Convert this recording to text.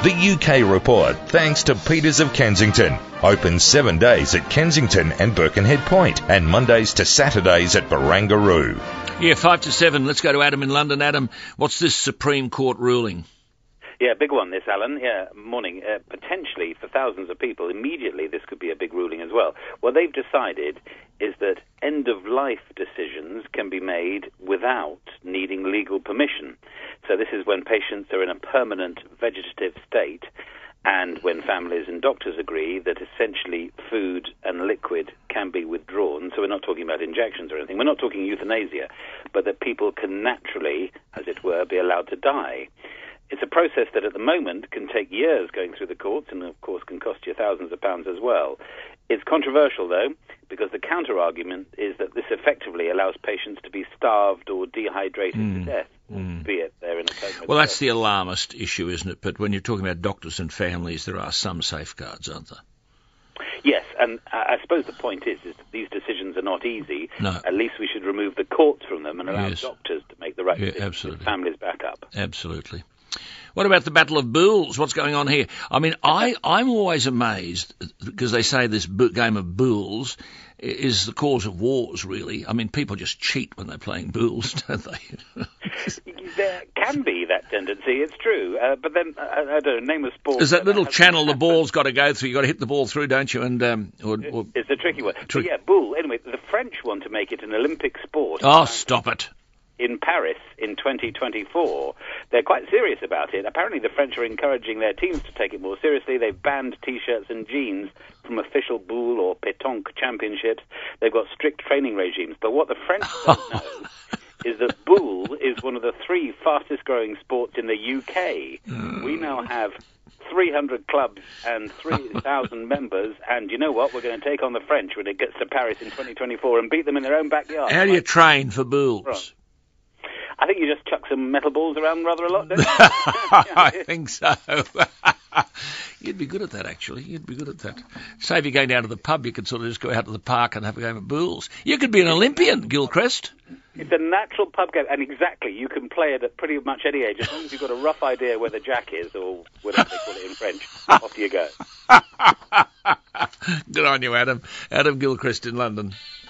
The UK Report, thanks to Peters of Kensington. Open 7 days at Kensington and Birkenhead Point, and Mondays to Saturdays at Barangaroo. Yeah, 5 to 7. Let's go to Adam in London. Adam, what's this Supreme Court ruling? Yeah, big one this, Alan. Yeah, morning. Potentially, for thousands of people, immediately this could be a big ruling as well. What they've decided is that end-of-life decisions can be made without needing legal permission. So this is when patients are in a permanent vegetative state, and when families and doctors agree that essentially food and liquid can be withdrawn. So we're not talking about injections or anything. We're not talking euthanasia, but that people can naturally, as it were, be allowed to die. It's a process that at the moment can take years going through the courts and, of course, can cost you thousands of pounds as well. It's controversial, though, because the counter-argument is that this effectively allows patients to be starved or dehydrated to death, be it they're in a coma. Well, that's the alarmist issue, isn't it? But when you're talking about doctors and families, there are some safeguards, aren't there? Yes, and I suppose the point is that these decisions are not easy. No. At least we should remove the courts from them and allow doctors to make the right decisions, absolutely. Families back up. Absolutely. What about the Battle of Bools? What's going on here? I mean, I'm always amazed because they say this game of Bools is the cause of wars, really. I mean, people just cheat when they're playing Bools, don't they? There can be that tendency, it's true. But then, I don't know, name a sport. There's that little channel the ball's got to go through. You've got to hit the ball through, don't you? And it's a tricky one. But yeah, Boule. Anyway, the French want to make it an Olympic sport. Oh, stop it. In Paris in 2024. They're quite serious about it. Apparently the French are encouraging their teams to take it more seriously. They've banned T-shirts and jeans from official boule or pétanque championships. They've got strict training regimes. But what the French don't know is that boule is one of the 3 fastest growing sports in the UK. We now have 300 clubs and 3,000 members, and you know what? We're going to take on the French when it gets to Paris in 2024 and beat them in their own backyard. How do you train for boules? Right. I think you just chuck some metal balls around rather a lot, don't you? I think so. You'd be good at that, actually. You'd be good at that. Say if you're going down to the pub, you could sort of just go out to the park and have a game of boules. You could be an Olympian, Gilchrist. It's a natural pub game, and exactly, you can play it at pretty much any age, as long as you've got a rough idea where the jack is, or whatever they call it in French. Off you go. Good on you, Adam. Adam Gilchrist in London.